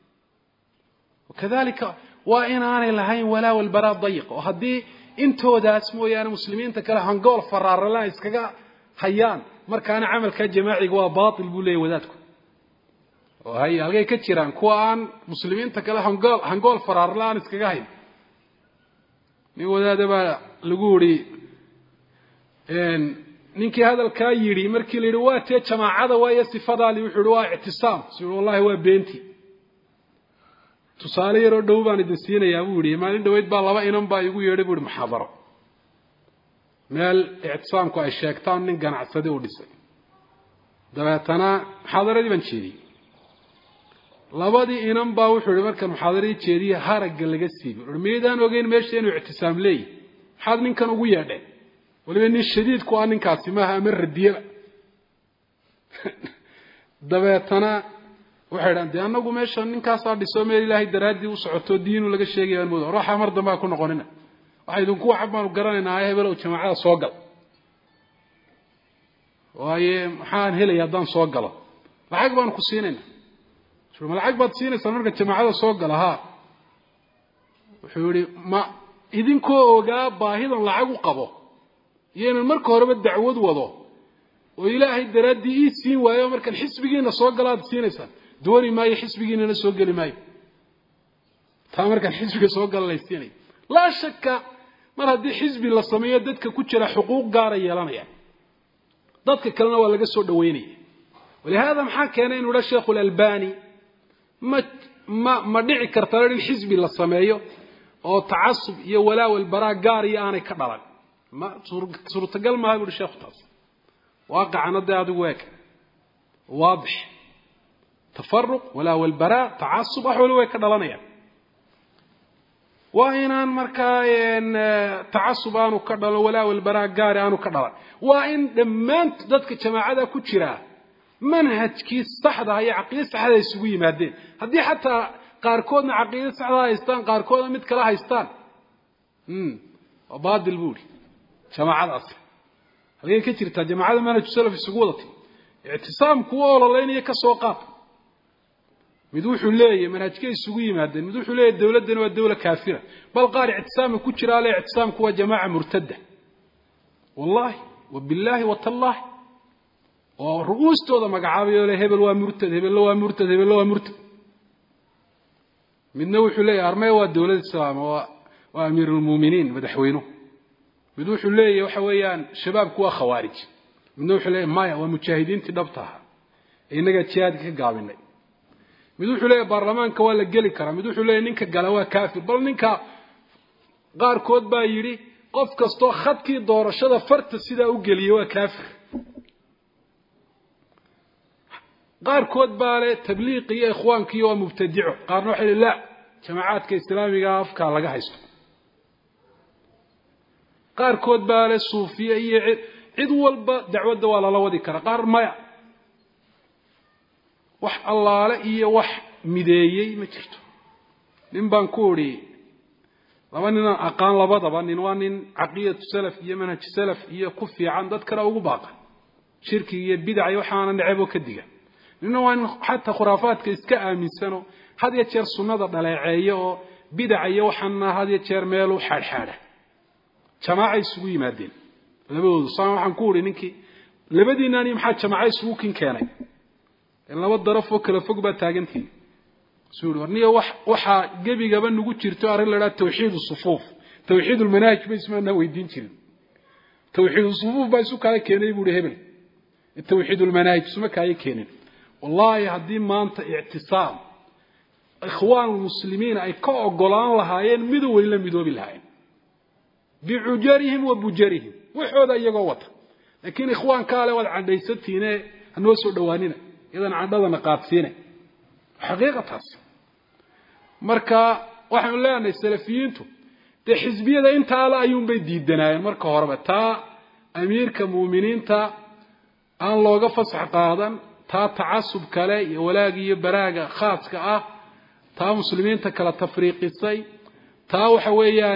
Speaker 1: وكذلك وإن أنا لهين ولا والبراء ضيق وهدي انتو دا اسمو يعني مسلمين تكلا هنقول فرار الله اسكا هيان مركان عمل كجماعي waa baatil buu leeyahay wadaadku oo hay halkay ka jiraan kuwa aan muslimiinta kala hangool faraar laan iskaga hayn ni wadaadaba lagu wari ninkii hadalka yiri markii la yiri waa tee jamaacada waa sifadaali wuxuu waa ictisaam si wallahi waa beenti tusaale yar oo dhow baan idin siinayaa buu yiri maalin dhaweyd baa laba inan baa igu yeedhay buu muxaadaro meel ictisaamku ay sheegtaan nin ganacsade u dhisay dabeetana muxaadaradii baan jeediyey labadii inan baa wuxuu yiri marka muxaadaradii jeediyay haragga laga siibay urmeedaan ogeyn meesha inuu ictisaam leeyahay xad ninkan ugu yeedhay waliba nin shadiid ku ah ninkaasi maaha amar radiya dabeetana waxay yiraahdeen anagu meesha ninkaas aa dhiso meel ilaahay daraadii u socoto diinu laga sheegayaan moodo ruuxa mar dambe ku noqonina waxay idinku waxbaan u garanaynaa hebel oo jamaacada soo gal waaye maxaan helayaa hadaan soo galo lacag baan ku siinaynaa soo ma lacag baad siinaysaa marka jamaacada soo gala ha wuxuu yiri ma idinkoo ogaa baahidan lacag u qabo yeena marka horeba dacwad wado oo ilaahay daraadii siin waayo markan xisbigiina soo galaad siinaysaa dooni maayo xisbigiina soo gali maayo taa markan xisbiga soo galaysiinay la shakka mar haddii xisbi la sameeyo dadka ku jira xuquuq gaar ah yeelanaya dadka kalena waa laga soo dhaweynay walaahada maxaa keenay inuu la sheekh al-albani ma dhici karta in xisbi la sameeyo oo tacassub iyo walaa wal baraa gaar iyo aanay ka dhalan ma suurtagal ma aha sheekh taas waaqicana daadu week واضح تفرق ولا والبراء تعصب أحوال ويك دلانيا وإن مركاين تعصب أنو كدل ولا والبراء قاري أنو كدل وإن لما ضدك جماعة كتيرة منهج كيس صحدا هي عقيدة صحدا يسوي مادين هدي حتى قاركودنا عقيدة صحدا يستان قاركودنا متكلا يستان وبعد البوري جماعة أصلا هي كتيرة جماعة ما نتسلف في سقوطتي اعتصام كوال الله إني كسوقات مدوح الله منهجك يسوي مادين مدوح الله الدولة دين والدولة كافرة بل قارع اعتصام كتيرة على اعتصام كوا جماعة مرتدة والله وبالله والله ورؤوس تودا مقعابي ولا هبل ومرتد هبل ومرتد هبل ومرتد من نوح الله أرمي والدولة السلام وأمير المؤمنين مدحوينه مدوح الله وحويان شباب كوا خوارج من نوح الله مايا ومجاهدين تدبطها إنك تشاهد كقابلنا مدوح الله برلمان كوالا قلي كرا مدوح الله نينك قالوا كافر بل نينك قار كود بايري قف كستو خدكي دور الشدى فرت السيدة وقليوا كافر قار كود بالي تبليغي يا إخوانك يوم مبتدعوا قار نوحي لا جماعات كإسلامي قافك لقا حيث قار كود بالي صوفية عد والبا دعوة دوالة لودي كرا قار مايا wax allaale iyo wax mideeyay ma jirto nin baan ku ori laba nin aqaan labadaba nin waa nin aqeeyad salaf iyo manhaj salaf iyo ku fiican dad kale ugu baaqan shirki iyo bidca iyo waxaana nacabo ka diga nin waa hatta khuraafaadka iska aaminsano had iyo jeer sunnada dhaleeceeyo oo bidca iyo waxana had iyo jeer meel u xarxaada jamaaca isugu yimaadeen labadoodu waxaan ku ori ninkii labadiinani maxaa jamaaca isugu keenay laba daraf oo kala fog ba taagantiin suur warniyo waxa gabigaba nugu jirto arin la dhaad tawxiid usufuf tawxiid almanhaj ba ismaana weydiin jirin tawxiid usufuf ba isu kala keenay buu hebel tawxiid almanhaj suma kaaye keenin wallahi hadii maanta i'tisaam إخوان المسلمين أي كأقولان لهاين مدو ولا مدو بالهاين بعجرهم وبجرهم وحودا يقوته لكن إخوان قالوا والعدي ستين النوس دوانينا إذا عندنا قاطسين حقيقة تاس مركا waxaan leenahay salafiyiintu de xisbiyada inta ala ayuun bay diidanayeen marka horeba taa amiirka muuminiinta aan looga fasax qaadan taa taasub kale iyo walaag iyo baraaga khaaska ah taa muslimiinta kala tafriiqisay taa waxa weeyaan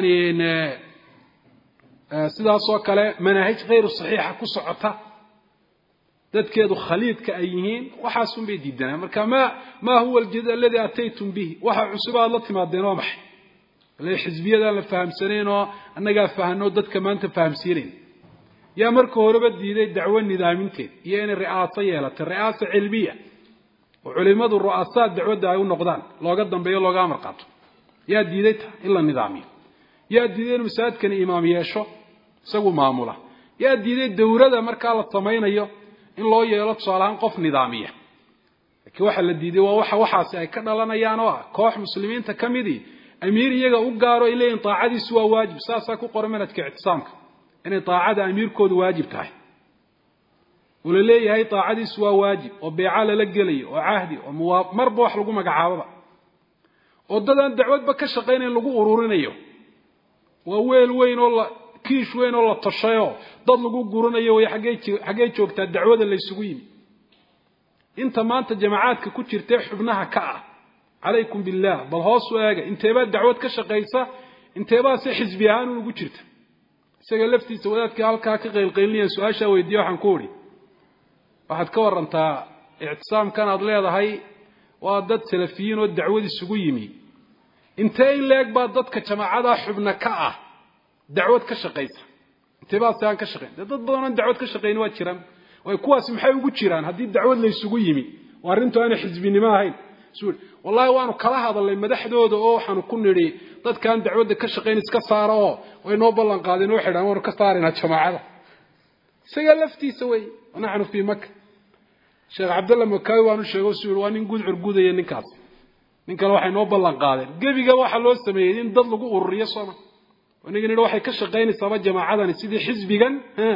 Speaker 1: sidaas oo kale manhaj غير saxiixa ku socota dadkeedu khaliidka ay yihiin waxa sun bay diidanaa marka ma huwa aljid alladhi ataytum bihi waxa cusubaad la timaadeen oo maxay la xisbiyada la fahamsaneen oo annaga faahno dadka maanta fahamsiineen yaa marka horeba diiday dacwo nidaaminteed iyo in ri'aasa yeelato ri'aasa cilmiya oo culimadu ru'aasad dacwada ay u noqdaan looga dambeeyo looga amar qaato yaa diiday in la nidaamiyo yaa diiday masaajidkan imaam yeesho isagu maamula yaa diiday dawladda marka la sameeyo in loo yeelo tusaalahan qof nidaamiya laakiin waxa la diiday waa waxaasi ay ka dhalanayaan oo koox muslimiinta kamidi amiir iyaga u gaaro ilaa in taacadiisu waa waajib saasa ku qoran manhajka ictisaamka in taacada amiirkoodu waajib tahay wala leeyahay taacadiisu waa waajib oo beecala la gelayo oo ahdi oo marba wax lagu magacaababa oo dadan dacwadba ka shaqeynay lagu ururinayo waa weel weyn oo kiish weyn oo la tashayo dad lagu guranayo way xagee joogtaa dacwada la isugu yimi inta maanta jamaacadka ku jirtay xubnaha ka ah عليكم بالله بل هوس واجا انتباه دعوت كشقيسة انتباه سي حزبي ahaan ugu jirta isaga laftiisa wadaadka halka ka qeylqeyliyeen su'aasha weydiyo waxaan ku wari waxaad ka warantaa i'tisaamkan aad leedahay waa dad salafiyiin oo dacwad isugu yimi intee leeg baa dadka jamaacada xubna ka ah dacwad ka shaqeysa intebaa saan ka shaqeyn dad badan dacwad ka shaqeyn waa jiraan way kuwaas maxay ugu jiraan hadii dacwad la isugu yimi waa arintu aan xisbinimo ahayn والله وانو kala hadalay madaxdooda oo waxaan ku niri dadkan dacwada ka shaqeyn iska saaro way noo ballan qaadeen oo xidhan oo ka saarina jamaacada isaga laftiisa way wanaanu fi Makka Sheekh Abdullah Makawi waanu sheego suur waan in guud urgudaya ninkaas ninkan waxay noo ballan qaadeen gabiga waxa loo sameeyay in dad lagu ururiyo Soomaa waniga nidho waxay ka shaqeynaysaa jamaacadan sidii xisbigan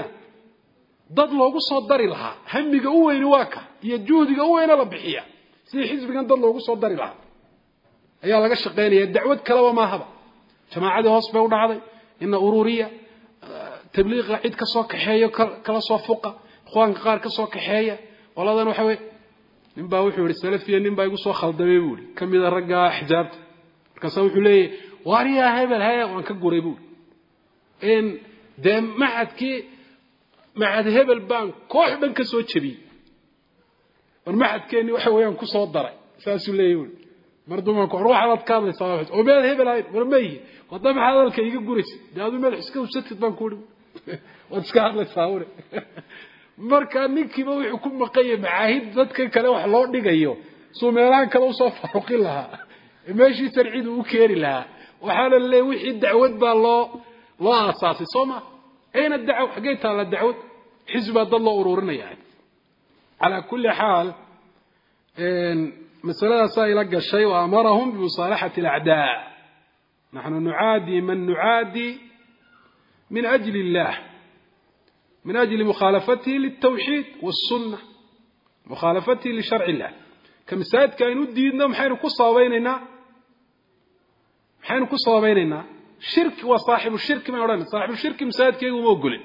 Speaker 1: dad loogu soo dari lahaa hamiga u weyn waa ka iyo juhdiga u weyn la bixiya si xisbigan dad loogu soo dari lahaa ayaa laga shaqeynaya dacwad kale ma haba jamaacada hoos bay u dhacday in ururiya tabliiq cid ka soo kaxeeyo kala soo fuqa ikhwaan qaar ka soo kaxeeya waladan waxa way nin baa wuxuu yiri salafiya nin baa igu soo khaldamay buuli kamida ragga xijaabta markaas wuxuu leeyahay wariya hebel hay waan ka guray buuli in de macad hebel baan koox dhan ka soo jabiyay warmaxadkeeni waxa weeyaan ku soo daray saasuu leeyahay marduma ku ruuxaad ka hadlaysaa oo meel hebel ay warmay wadam hadalka iga guris daadu meel iska usatid baan ku dhig wad iska hadlaysaa wari marka ninkiiba wuxuu ku maqayay macaahid dadka kale wax loo dhigayo soo meelaan kale u soo faruqi lahaa meeshii sarciid uu keeri lahaa waxa la leeyahay wixii dacwad baa loo aasaasay Sooma ayna dacwo xageeta la dacwad xisba dad loo ururinaya على كل حال مسألة سائلة الشيء وأمرهم بمصالحة الأعداء نحن نعادي من نعادي من أجل الله من أجل مخالفته للتوحيد والسنة مخالفته لشرع الله كمساعد كأنه الدين محين قصة بيننا شرك وصاحب الشرك ما يرانا صاحب الشرك مساعد كأنه موقلين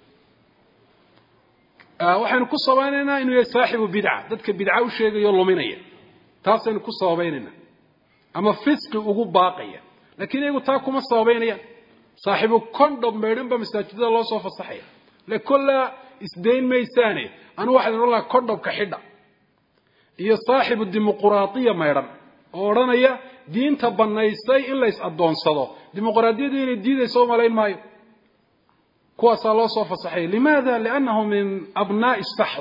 Speaker 1: waxaan ku sabaynaynaa inuu yahay saaxibu bid'a dadka bid'a u sheegayo luminaya taasaynu ku sabaynaynaa ama fisqi ugu baaqaya laakiin iyagu taa kuma sabaynayaan saaxibu kondom meedhanba masaajidada loo soo fasaxaya la kulla isdeyn maysaane anu waxaan oran lahaa kondhomka xidha iyo saaxibu dimuqraadiya meedhan oo oranaya diinta banaysay in la is adoonsado dimuqraadiyadu inay diidayso malayn maayo كواس الله صوف صحيح لماذا؟ لأنه من أبناء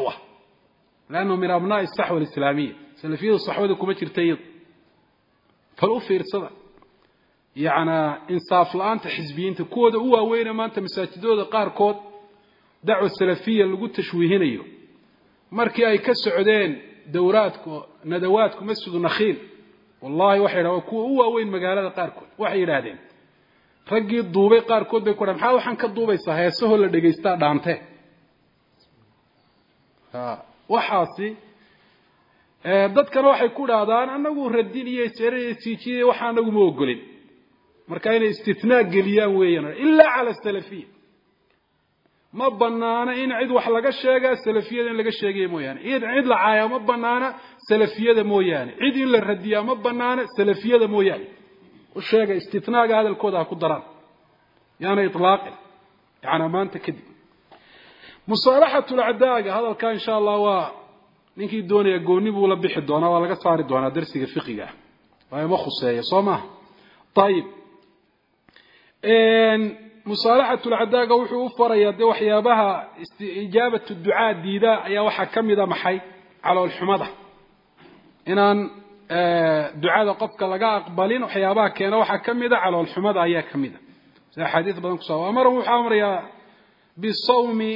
Speaker 1: الصحوة الإسلامية سلفية الصحوة دي كمتر تيض فالأفير صدق يعني إنصاف الآن تحزبين تكود هو وين ما أنت مساجدو ده قار كود دعوة السلفية اللي قلت تشويهين أيوه مركي أي كالسعودين دوراتكو ندواتكو مسجد نخيل wallahi waxa yiraahdo kuwa u waaweyn magaalada qaarkood waxay yiraahdeen raggii duubay qaarkood bay ku maxaa waxaan ka duubaysaa heesaho la dhageystaa dhaante waxaasi dadkana waxay ku dhaadaan anagu radin iyo seeriyay waxa anagu ma ogolin marka inay istithnaa geliyaan weeyaan illa ala salafiyya ma banaana in cid wax laga sheega salafiyada in laga sheegay mooyaan cid la caaya ma banaana salafiyada mooyaan cid in la radiya ma banaana salafiyada mooyaan u sheega istithnaaga hadalkooda ku daraan yaana itlaaq yaana maanta kadib musalaxatu al-a'daaga hadalka insha Allah waa ninkii doonaya gooni buu la bixi doonaa waa laga saari doonaa darsiga fiqiga waa ma khuseeyo Soomaa طيب musalaxatu al-a'daaga wuxuu u farayaa de waxyaabaha ijaabatu du'a diida ayaa waxa kamida maxay calool xumada inaan ducada qofka laga aqbalin waxyaabaha keena waxa kamida calool xumada ayaa kamida sida xadiis badan ku soo amar wuxuu amrayaa bisawmi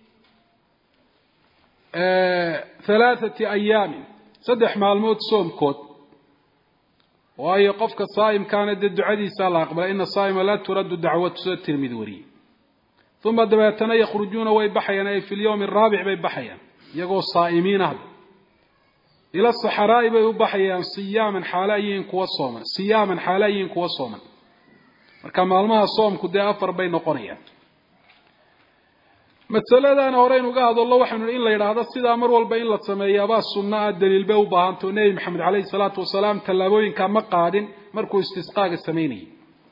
Speaker 1: 3 أيام صدح maalmood soomkood waayo qofka saayim kaana ducadiisa la aqbal in saayima la turad da'watu tirmidhi wari thumma dabatana yakhrujuna way baxayaan ay fil yawm ar-rabi' bay baxayaan iyagoo saayimiin ah ila saxaraay bay u baxayaan siyaman xalaayeen kuwa sooman marka maalmaha soomku de afar bay noqonayaan mas'aladan horeen uga hadallo waxaanu in la yiraahdo sida mar walba in la sameeyo ba sunnah daliil bay u baahanto nabi maxamed kaleey salaatu wasalaam talaabooyinka ma qaadin markuu istisqaaga sameeyay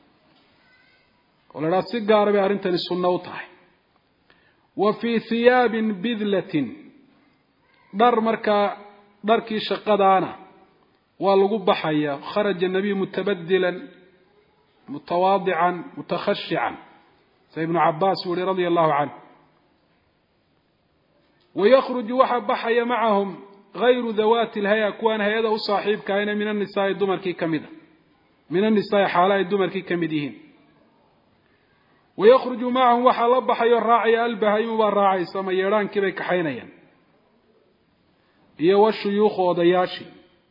Speaker 1: wala si gaar ah arintan sunnah u tahay wa fi thiyab bidlatin dar marka darkii shaqadaana waa lagu baxaya kharaja nabi mutabaddilan mutawaadi'an mutakhashi'an ibn abbas radiyallahu anhu ويخرج وحبحيا معهم غير ذوات الهيا كوان هيدا وصاحب كاين من النساء الدمركي كميدا من النساء حالاء الدمركي كميدين ويخرج معهم وحلبحيا الراعي البهيم والراعي سميران كبي كحينيا يا والشيوخ ودياشي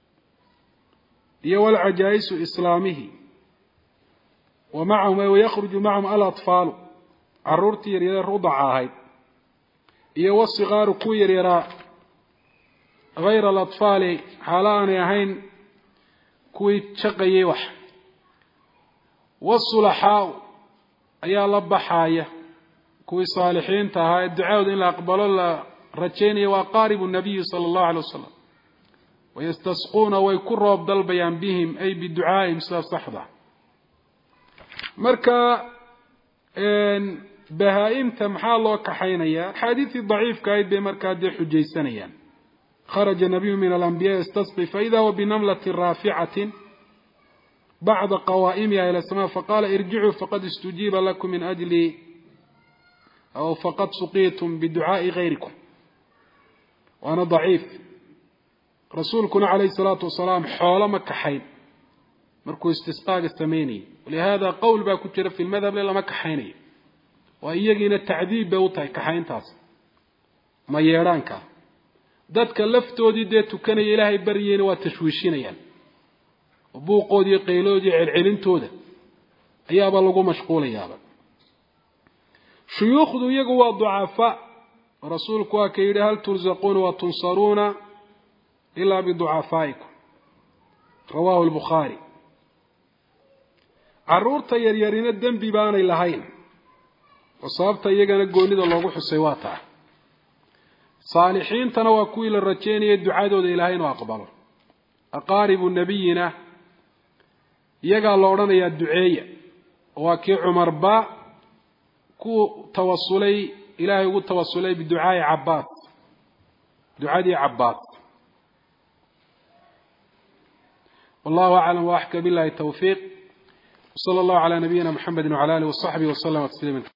Speaker 1: يا والعجائز إسلامه ومعهم ويخرج معهم الأطفال عرورتي يريد الرضعاهي iyo wasiqaar ku yaryara غير الاطفال حالان yahayn kuwii shaqayay wax wasulaha ayaa la baxaya kuwii saalixiinta ahaa ducada in la aqbalo la rajaynayo waa qaaribu nabiy sallallahu alayhi wasallam wayastasquna way ku roob dalbayaan bihim ay biducaa'im saxda marka بهائمته maxaa loo kaxaynaya xadiisi dhaif ka ay markaa de xujaysanayaan خرج النبي من الانبياء يستسقي فاذا وبنمله رافعه بعد قوائمها الى السماء فقال ارجعوا فقد استجيب لكم من اجل او فقد سقيتم بدعاء غيركم وانا ضعيف رسولكم عليه الصلاه والسلام حول ما كحين markuu istisqaaga sameeyay ولهذا قول با ku jira في المذهب لما كحينay وإيجينا التعذيب بوطي كحينتاس ما يرانك dadka laftoodii de tukanay ilaahay bariyeen waa tashwiishinayaan buuqoodii qeyloodii cilcilintooda ayaaba lagu mashquulayaaba shuyuukhdu iyagu waa ducafa rasuulku waa ka yiri hal turzaquna wa tunsaruna illa bi ducafaikum rawahu al-bukhari arurta yaryarina dambi baanay lahayn وصابته يجانا قولنا الله حسيواته صالحين تنوى كويل الرجين يدعاء ذو إلهين وأقبله أقارب النبينا يجا الله رنا يدعية وكي عمر با كو توصلي إلهي يقول توصلي بدعاء عباس دعاء عباس والله أعلم وأحكى بالله التوفيق وصلى الله على نبينا محمد وعلى آله وصحبه وسلم تسليما